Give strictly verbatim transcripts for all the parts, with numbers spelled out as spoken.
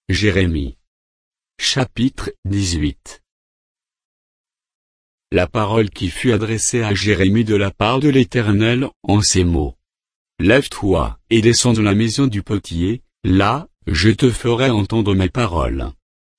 Jérémie. Chapitre dix-huit. La parole qui fut adressée à Jérémie de la part de l'Éternel, en ces mots. Lève-toi, et descends dans la maison du potier, là, je te ferai entendre mes paroles.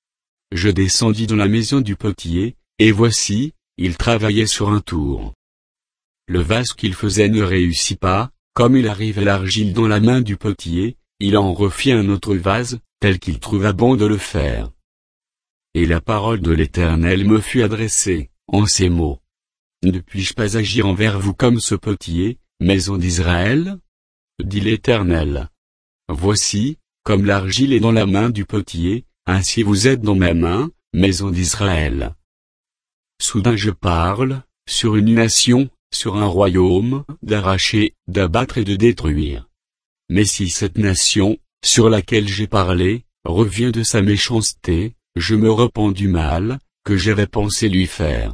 Je descendis dans la maison du potier, et voici, il travaillait sur un tour. Le vase qu'il faisait ne réussit pas, comme il arrive à l'argile dans la main du potier, il en refit un autre vase, tel qu'il trouva bon de le faire. Et la parole de l'Éternel me fut adressée, en ces mots. Ne puis-je pas agir envers vous comme ce potier, maison d'Israël? Dit l'Éternel. Voici, comme l'argile est dans la main du potier, ainsi vous êtes dans ma main, maison d'Israël. Soudain je parle, sur une nation, sur un royaume, d'arracher, d'abattre et de détruire. Mais si cette nation, sur laquelle j'ai parlé, revient de sa méchanceté, je me repens du mal, que j'avais pensé lui faire.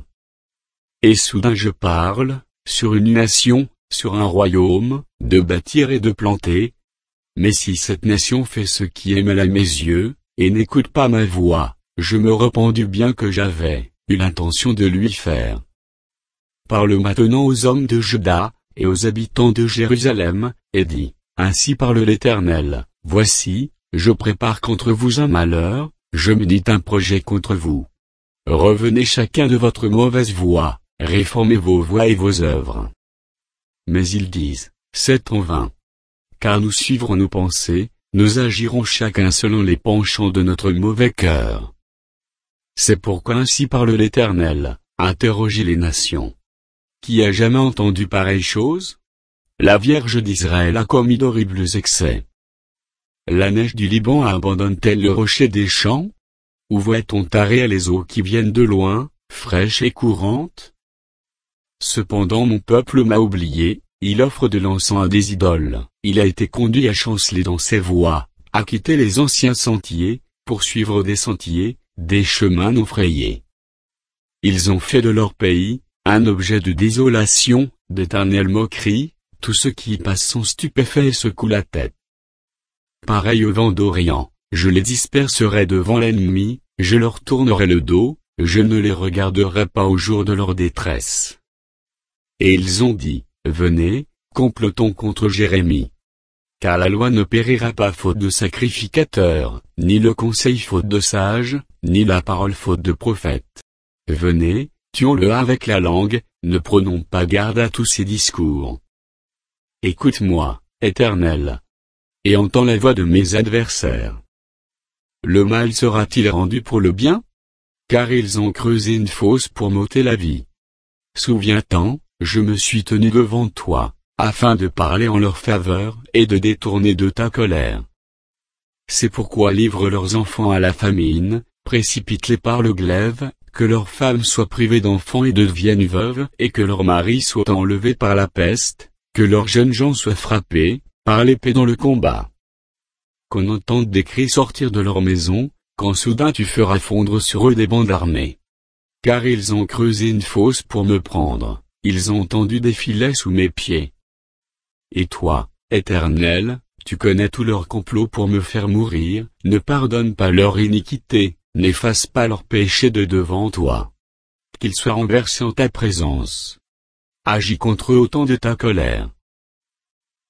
Et soudain je parle, sur une nation, sur un royaume, de bâtir et de planter. Mais si cette nation fait ce qui est mal à mes yeux, et n'écoute pas ma voix, je me repens du bien que j'avais eu l'intention de lui faire. Parle maintenant aux hommes de Juda, et aux habitants de Jérusalem, et dis, ainsi parle l'Éternel, voici, je prépare contre vous un malheur, je médite un projet contre vous. Revenez chacun de votre mauvaise voie, réformez vos voies et vos œuvres. Mais ils disent, c'est en vain. Car nous suivrons nos pensées, nous agirons chacun selon les penchants de notre mauvais cœur. C'est pourquoi ainsi parle l'Éternel, interrogez les nations. Qui a jamais entendu pareille chose? La Vierge d'Israël a commis d'horribles excès. La neige du Liban abandonne-t-elle le rocher des champs? Ou voit-on tarir les eaux qui viennent de loin, fraîches et courantes? Cependant mon peuple m'a oublié, il offre de l'encens à des idoles, il a été conduit à chanceler dans ses voies, à quitter les anciens sentiers, pour suivre des sentiers, des chemins non frayés. Ils ont fait de leur pays, un objet de désolation, d'éternelle moquerie, tous ceux qui y passent sont stupéfaits et secouent la tête. Pareil au vent d'Orient, je les disperserai devant l'ennemi, je leur tournerai le dos, je ne les regarderai pas au jour de leur détresse. Et ils ont dit, venez, complotons contre Jérémie. Car la loi ne périra pas faute de sacrificateur, ni le conseil faute de sage, ni la parole faute de prophète. Venez, tuons-le avec la langue, ne prenons pas garde à tous ces discours. Écoute-moi, Éternel. Et entends la voix de mes adversaires. Le mal sera-t-il rendu pour le bien? Car ils ont creusé une fosse pour m'ôter la vie. Souviens-t'en, je me suis tenu devant toi, afin de parler en leur faveur et de détourner de ta colère. C'est pourquoi livre leurs enfants à la famine, précipite-les par le glaive, que leurs femmes soient privées d'enfants et deviennent veuves, et que leurs maris soient enlevés par la peste, que leurs jeunes gens soient frappés, par l'épée dans le combat. Qu'on entende des cris sortir de leur maison, quand soudain tu feras fondre sur eux des bandes armées. Car ils ont creusé une fosse pour me prendre, ils ont tendu des filets sous mes pieds. Et toi, Éternel, tu connais tous leurs complots pour me faire mourir, ne pardonne pas leur iniquité, n'efface pas leurs péchés de devant toi. Qu'ils soient renversés en ta présence. Agis contre eux au temps de ta colère.